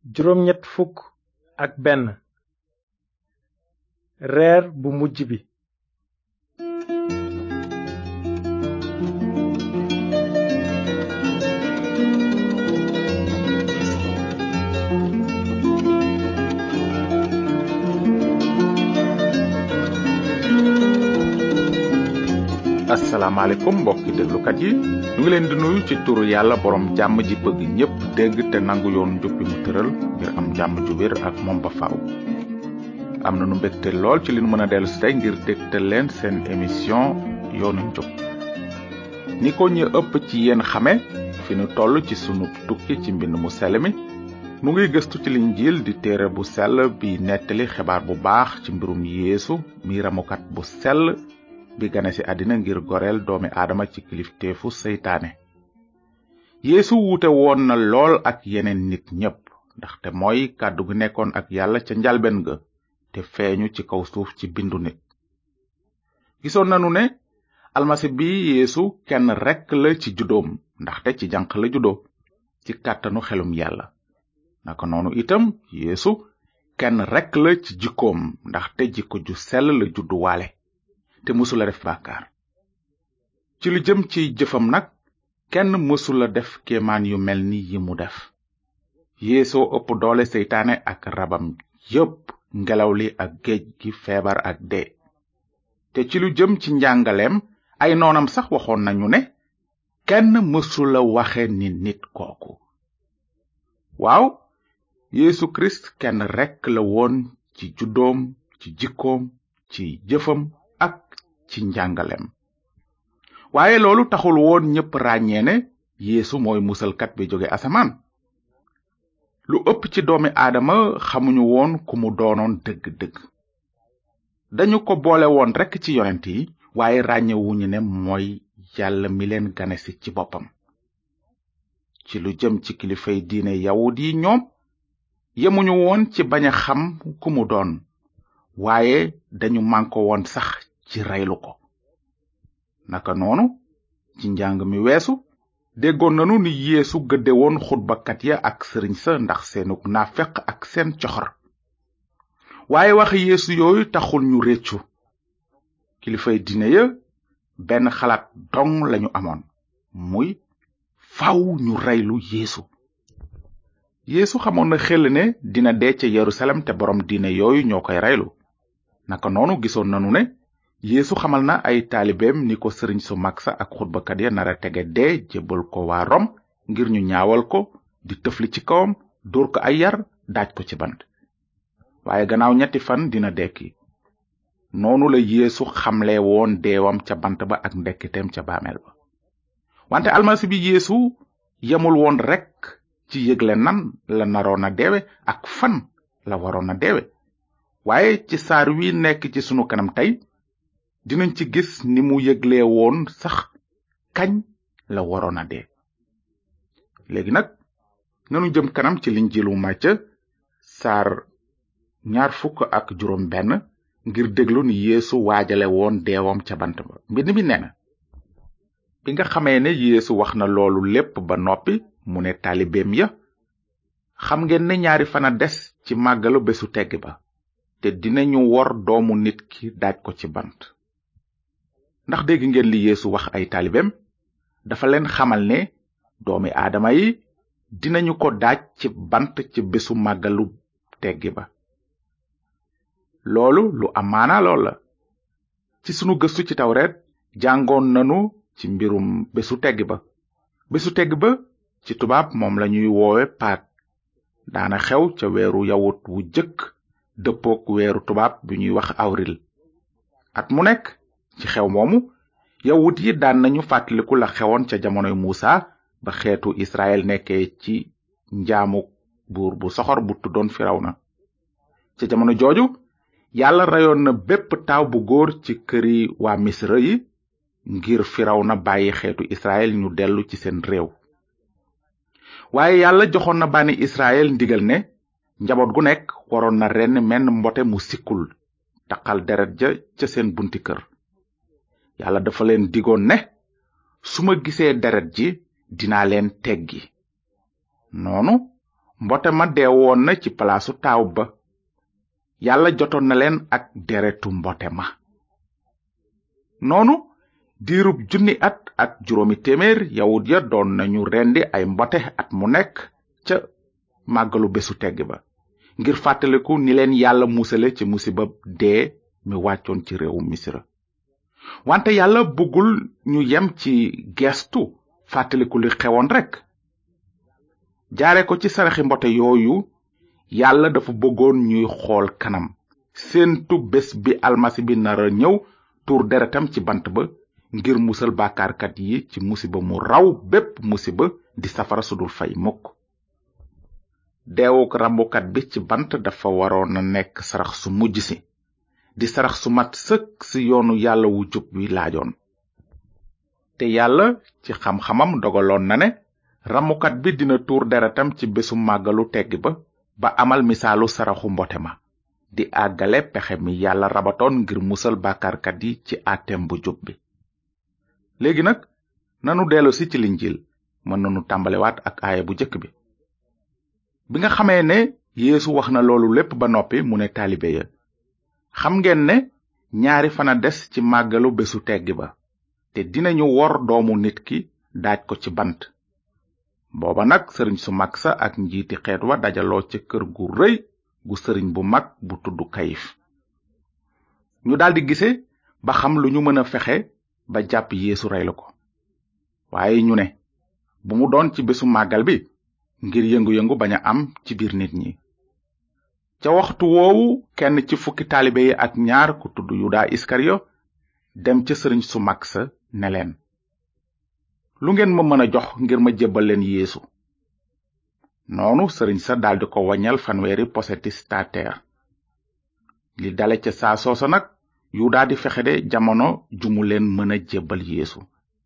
juróom-ñett fukk ak benn reer bu mujj bi. asalaamaaleykum mbokki déglukat yi ñu ngi leen di nuyu ci turu yàlla borom jàmm ji bëgg ñépp dégg te nangu yoon njub bi mu tëral ngir am jàmm ju wér ak moom ba faaw. am na nu mbégte lool ci li nu mën a dellu si tey ngir dégtal leen seen émission yoonu njub. ni ko ñu ëpp ci yéen xame fi nu toll ci sunu tukki ci mbind mu sell mi mu ngi gëstu ci Linjiil di téere bu sell bi nettali xibaar bu baax ci mbirum Yeesu mi ramukat bu sell bi gane ci àddina ngir goreel doomi aadama ci kilifteefu seytaane. Yeesu wuute woon na lool ak yeneen nit ñépp ndaxte mooy kàddu gi nekkoon ak yàlla ca njalben ga te feeñu ci kaw suuf ci bindu nit. gisoon nanu ne almasi bi Yeesu kenn rekk la ci juddoom ndaxte ci janq la juddoo ci kàttanu xelum yàlla. naka noonu itam Yeesu kenn rekk la ci jikkoom ndaxte jikko ju sell la judduwaale te mësula def bàkkaar. ci lu jëm ci jëfam nag kenn mësula def kéemaan yu mel ni yi mu def. Yeesoo ëpp doole seytaane ak rabam yépp, ngelaw li ak géej gi, feebar ak dee. te ci lu jëm ci njàngaleem ay noonam sax waxoon nañu ne kenn mësula waxe ni nit kooku. waaw Yeesu Kirist kenn rekk la woon ci juddoom, ci jikkoom, ci jëfam ak ci njàngaleem. waaye loolu taxul woon ñépp ràññee ne Yeesu mooy musalkat bi jóge asamaan. lu ëpp ci doomi aadama xamuñu woon ku mu doonoon dëgg-dëgg. dañu ko boole woon rekk ci yonent yi waaye ràññewuñu ne mooy yàlla mi leen ganesi ci boppam. ci lu jëm ci kilifay diine yawut yi ñoom yemuñu woon ci bañ a xam ku mu doon waaye dañu mànko woon sax ci reylu ko. naka noonu ci njàng mi weesu déggoon nanu ni Yeesu gëdde woon xutbakat ya ak sëriñ sa ndax seenug naafeq ak seen coxor. waaye wax Yeesu yooyu taxul ñu réccu. kilifay diine ya benn xalaat dong lañu amoon, muy faw ñu reylu Yeesu. Yeesu xamoon na xel ne dina dee ca Yerusalem te borom diine yooyu ñoo koy reylu. naka noonu gisoon nanu ne Yeesu xamal na ay taalibeem ni ko sëriñ su mag sa ak xutbakat ya nara tege dee jébbal ko waa Rom ngir ñu ñaawal ko, di tëfli ci kawam, dóor ko ay yar, daaj ko ci bant. waaye gannaaw 3 fan dina dekki. noonu la Yeesu xamle woon deewam ca bant ba ak ndekkiteem ca baameel ba. wante almasi bi Yeesu yemul woon rekk ci yëgle nan la naroon a deewe ak fan la waroon a deewe. waaye ci saar wi nekk ci sunu kanam tey dinañ ci gis ni mu yëgle woon sax kañ la waroon a dee. léegi nag nanu jëm kanam ci Linjiilu Màcca saar 26 ngir déglu ni Yeesu waajale woon deewam ca bant ba. mbind mi nee na, bi nga xamee ne Yeesu wax na loolu lépp ba noppi mu ne taalibeem ya, xam ngeen ne 2 fan a des ci màggalu bésu teggi ba te dinañu wor doomu nit ki daaj ko ci bant. ndax dégg ngeen li Yeesu wax ay taalibeem? dafa leen xamal ne doomi aadama yi dinañu ko daaj ci bant ci bésu màggalu teggi ba. loolu lu am maanaa lool la. ci sunu gëstu ci tawreet jàngoon nanu ci mbirum bésu teggi ba. bésu teggi ba ci tubaab moom lañuy woowe Pâques, daana xew ca weeru yawut wu jëkk dëppook weeru tubaab bi ñuy wax avril. at mu nekk ci xew moomu yawut yi daan nañu fàttaliku la xewoon ca jamonoy Muusa ba xeetu Israel nekkee ci njaamu buur bu soxor bu tuddoon Firawna. ca jamono jooju yàlla reyoon na bépp taaw bu góor ci këri waa Misra yi ngir Firawna bàyyi xeetu Israel ñu dellu ci seen réew. waaye yàlla joxoon na bànni Israel ndigal ne njaboot gu nekk waroon na ren menn mbote mu sikkul taqal deret ja ca seen bunti kër. yàlla dafa leen digoon ne su ma gisee deret ji dinaa leen teggi. noonu mbote ma deewoon na ci palaasu taaw ba. yàlla jotoon na leen ak deretu mbote ma. noonu diirub 1,000 at ak 800 yawut ya doon nañu rendi ay mbote at mu nekk ca màggalu bésu tegg ba, ngir fàttaliku ni leen yàlla musale ci musiba dee mi wàccoon ci réewu misra. wante yàlla bëggul ñu yem ci gestu fàttaliku li xewoon rekk. jaare ko ci saraxi mbote yooyu, yàlla dafa bëggoon ñuy xool kanam, séentu bés bi almasi bi nara ñëw tuur deretam ci bant ba ngir musal bàkkaarkat yi ci musiba mu raw bépp musiba di safara sudul fay mukk. deewuk rambukat bi ci bant dafa waroon a nekk sarax su mujj si, di sarax su mat sëkk si yoonu yàlla wu jub wi laajoon. te yàlla ci xam-xamam dogaloon na ne ramukat bi dina tuur deretam ci bésu màggalu tegg ba amal misaalu saraxu mbote ma, di àggale pexe mi yàlla rabatoon ngir musal bàkkaarkat yi ci àtteem bu jub bi. léegi nag nanu dellusi ci linjil, mën nanu tàmbalewaat ak aaya bu jëkk bi. bi nga xamee ne yeesu wax na loolu lépp ba noppi, mu ne taalibe ya, xam ngeen ne 2 fan a des ci màggalu bésu tegg ba, te dinañu wor doomu nit ki daaj ko ci bant. booba nag sëriñ su mag sa ak njiiti xeet wa dajaloo ca kër gu rëy gu sëriñ bu mag bu tudd kayif. ñu daldi gise ba xam lu ñu mën a fexe ba jàpp yeesu rey la ko. waaye ñu ne bu mu doon ci bésu màggal bi, ngir yëngu-yëngu bañ a am ci biir nit ñi. ca waxtu woowu kenn ci fukki taalibe yi ak 2 ku tudd yuda iskariyo dem ca sëriñ su mag sa ne leen, lu ngeen ma mën a jox ngir ma jébbal leen yeesu? noonu sëriñ sa daldi ko waññal 100 poseti stater. li dale ca saa soosa nag yuda di fexe de jamono jumu leen mën a jébbal yeesu.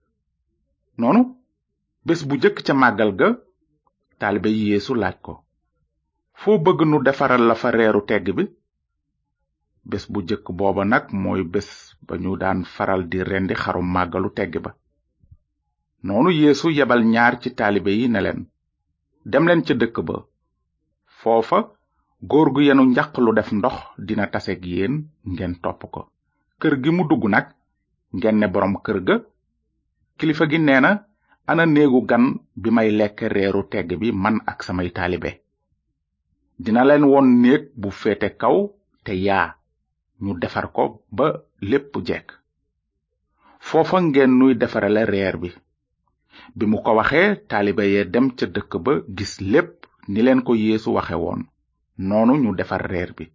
noonu bés bu jëkk ca màggal ga, taalibe yi yeesu laaj ko, foo bëgg nu defaral la fa reeru tegg bi? bés bu jëkk booba nag mooy bés ba ñu daan faral di rendi xarum màggalu tegg ba. noonu yeesu yebal 2 ci taalibe yi ne leen, dem leen ca dëkk ba. foofa góor gu yenu njaq lu def ndox dina taseeg yéen, ngeen topp ko. kër gi mu dugg nag ngeen ne boroom kër ga, kilifa gi nee na, ana néegu gan bi may lekk reeru tegg bi man ak samay taalibe. dina leen won néeg bu féete kaw te yaa, ñu defar ko ba lépp jekk. foofa ngeen nuy defarale reer bi. bi mu ko waxee, taalibe yee dem ca dëkk ba gis lépp ni leen ko yeesu waxe woon. noonu ñu defar reer bi.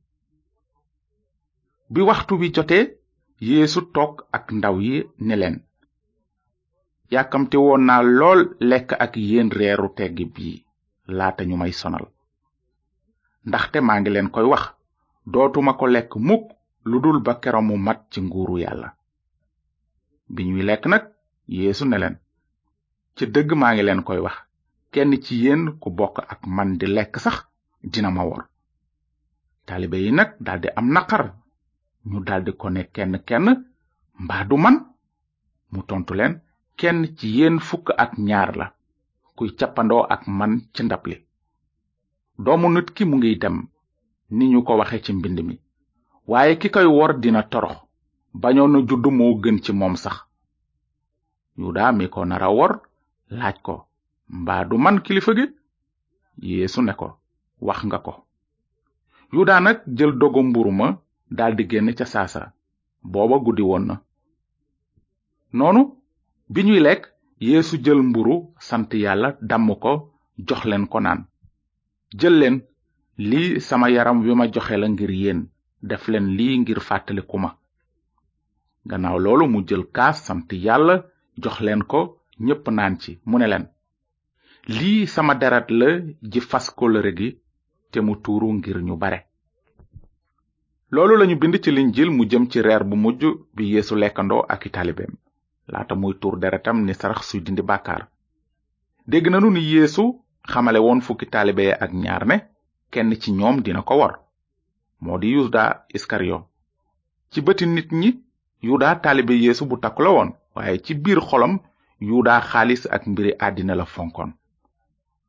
bi waxtu wi jotee, yeesu toog ak ndaw yi ne leen, yàkkamte woon naa lool lekk ak yéen reeru tegg bii laata ñu may sonal. ndaxte maa ngi leen koy wax, dootuma ko lekk mukk lu dul ba keroog mu mat ci nguuru yàlla. bi ñuy lekk nag, yeesu ne leen, ci dëgg maa ngi leen koy wax, kenn ci yéen ku bokk ak man di lekk sax dina ma wor. taalibe yi nag daldi am naqar. ñu daldi ko ne kenn mbaa du man? mu tontu leen, kenn ci yéen 12 la, kuy cappandoo ak man ci ndab li. doomu nit ki mu ngi dem ni ñu ko waxe ci mbind mi, waaye ki koy wor dina torox, bañoon na judd moo gën ci moom sax. yuda mi ko nara wor laaj ko, mbaa du man kilifa gi? yeesu ne ko, wax nga ko. yuda nag jël dogu mburu ma daldi génn ca saasa, booba guddi woon na. noonu bi ñuy lekk, yeesu jël mburu sant yàlla damm ko jox leen ko naan, jël leen, lii sama yaram wi ma joxe la ngir yéen, def leen lii ngir fàttaliku ma. gannaaw loolu mu jël kaas sant yàlla jox leen ko, ñépp naan ci, mu ne leen, lii sama deret la ji fas kóllëre gi te mu tuuru ngir ñu bare. loolu lañu bind ci linjil mu jëm ci reer bu mujj bi yeesu lekkandoo ak i taalibeem, laata muy tuur deretam ni sarax suy dindi bàkkaar. dégg nanu ni yeesu xamale woon 10 taalibe ak 2 ne kenn ci ñoom dina ko wor, moo di yuda iskariyo. ci bëti nit ñi, yuda taalibe yeesu bu takku la woon, waaye ci biir xolam yuda xaalis ak mbiri àddina la fonkoon.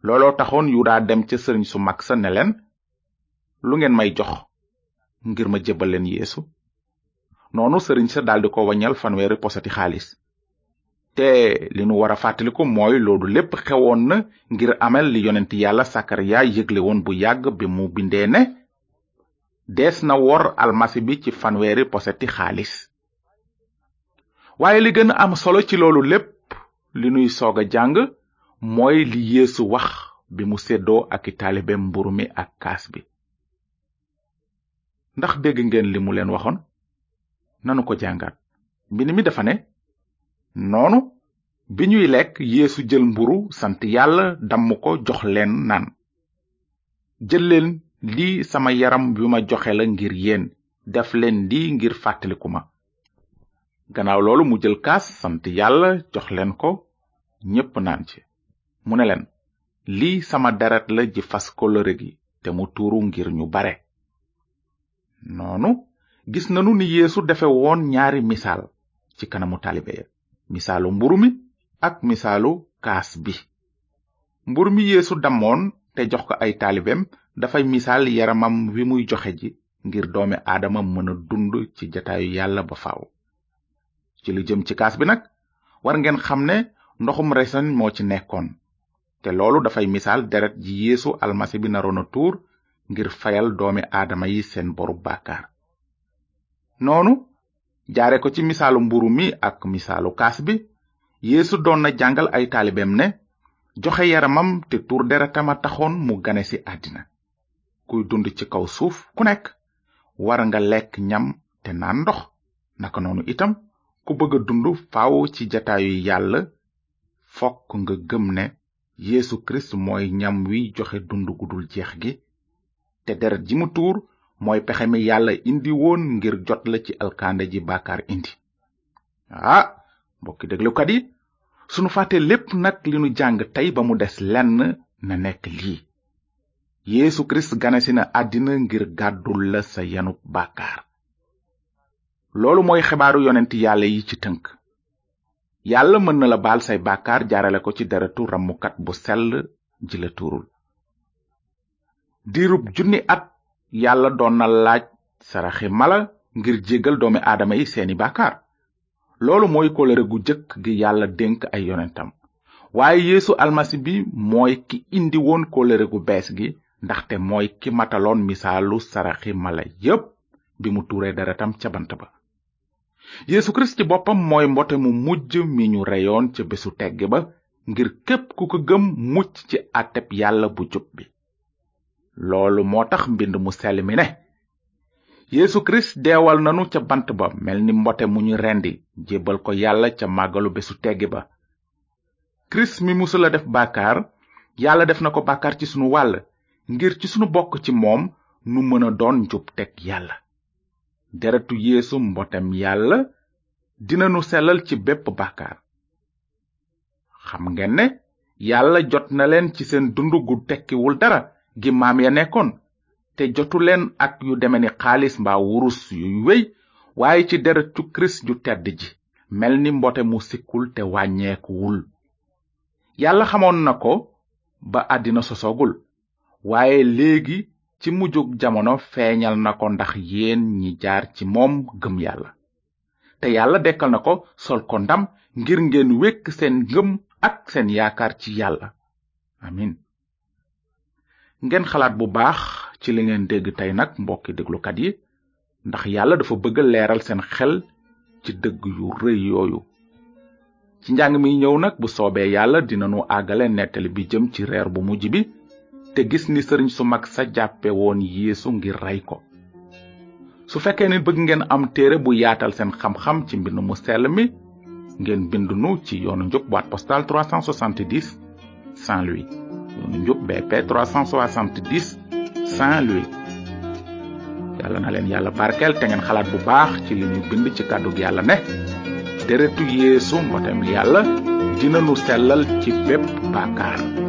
looloo taxoon Yuda dem ca sëriñ su mag sa ne leen, lu ngeen may jox ngir ma jébbal leen Yeesu? noonu sëriñ sa daldi ko waññal fanweeri posati xaalis. te li nu war a fàttaliku mooy loolu lépp xewoon na ngir amal li yonent yàlla Sakariya yëgle woon bu yàgg bi mu bindee ne dees na wor almasi bi ci fanweeri posati xaalis. waaye li gën a am solo ci loolu lépp li nuy soog a jàng mooy li Yeesu wax bi mu seddoo ak i taalibeem mburu mi ak kaas bi. ndax dégg ngeen li mu leen waxoon? nanu ko jàngat. mbind mi dafa ne, noonu bi ñuy lekk Yeesu jël mburu sant yàlla damm ko jox leen naan, jël leen lii sama yaram wi ma joxe la ngir yéen, def leen lii ngir fàttaliku ma. gannaaw loolu mu jël kaas sant yàlla jox leen ko, ñépp naan ci. mu ne leen, lii sama deret la ji fas kóllëre gi te mu tuuru ngir ñu bare. noonu gis nanu ni Yeesu defe woon ñaari misaal ci kanamu taalibe ya, misaalu mburu mi ak misaalu kaas bi. mburu mi Yeesu damoon te jox ko ay taalibeem dafay misaal yaramam wi muy joxe ji ngir doomi aadama mën a dund ci jataayu yàlla ba faaw. ci lu jëm ci kaas bi nag, war ngeen xam ne ndoxum reseñ moo ci nekkoon, te loolu dafay misaal deret ji Yeesu almasi bi naroon a tuur ngir fayal doomi aadama yi seen boru bàkkaar. noonu jaare ko ci misaalu mburu mi ak misaalu kaas bi, Yeesu doon na jàngal ay taalibeem ne joxe yaramam te tuur deretam a taxoon mu gane ci àddina. kuy dund ci kaw suuf ku nekk war nga lekk ñam te naan ndox. naka noonu itam ku bëgg a dund faaw ci jataayu yàlla fokk nga gëm ne Yeesu Kirist mooy ñam wi joxe dund gudul jeex gi, te deret ji mu tuur mooy pexe mi yàlla indi woon ngir jot la ci alkande ji bàkkaar indi. mbokki déglukat yi, sunu fàtte lépp nag li nu jàng tey ba mu des lenn na nekk lii: Yeesu Kirist ganesi na àddina ngir gàddul la sa yanub bàkkaar. loolu mooy xibaaru yonent yàlla yi ci tënk. yàlla mën na la baal say bàkkaar jaarale ko ci deretu ramukat bu sell ji la tuurul. diirub 1000 at yàlla doon na laaj saraxi mala ngir jéggal doomi aadama yi seeni bàkkaar. loolu mooy kóllëre gu jëkk gi yàlla dénk ay yonentam. waaye Yeesu almasi bi mooy ki indi woon kóllëre gu bees gi, ndaxte mooy ki mataloon misaalu saraxi mala yépp bi mu tuuree deretam ca bant ba. Yeesu Kirist ci boppam mooy mbote mu mujj mi ñu reyoon ca bésu tegg ba ngir képp ku ko gëm mucc ci àtteb yàlla bu jub bi. loolu moo tax mbind mu sell mi ne Yeesu Kirist deewal nanu ca bant ba mel ni mbote mu ñu rendi jébbal ko yàlla ca màggalu bésu tegg ba. Kirist mi musula def bàkkaar, yàlla def na ko bàkkaar ci sunu wàll ngir ci sunu bokk ci moom nu mën a doon njub teg yàlla. deretu Yeesu mbotem yàlla dina nu sellal ci bépp bàkkaar. xam ngeen ne yàlla jot na leen ci seen dund gu tekkiwul dara gi maam ya nekkoon, te jotu leen ak yu deme ni xaalis mbaa wurus yuy wéy, waaye ci deretu Kirist ju tedd ji mel ni mbote mu sikkul te wàññeekuwul. yàlla xamoon na ko ba àddina sosoogul, waaye léegi ci mujjug jamono feeñal na ko ndax yéen ñi jaar ci moom gëm yàlla. te yàlla dekkal na ko sol ko ndam ngir ngeen wekk seen ngëm ak seen yaakaar ci yàlla. amin. ngeen xalaat bu baax ci li ngeen dégg tey nag, mbokki déglukat yi, ndax yàlla dafa bëgg leeral seen xel ci dëgg yu rëy yooyu. ci njàng mi ñëw nag bu soobee yàlla dinanu àggale nettali bi jëm ci reer bu mujj bi, te gis ni sëriñ su mag sa jàppe woon Yeesu ngir rey ko. su fekkee ni bëgg ngeen am téere bu yaatal seen xam-xam ci mbind mu sell mi, ngeen bindunu ci yoonu njub boîte postale 370 Saint-Louis. yoonu njub BP 370 Saint-Louis. yàlla na leen yàlla barkeel te ngeen xalaat bu baax ci li ñu bind ci kàddug yàlla ne deretu Yeesu mbotem yàlla dina nu sellal ci bépp bàkkaar.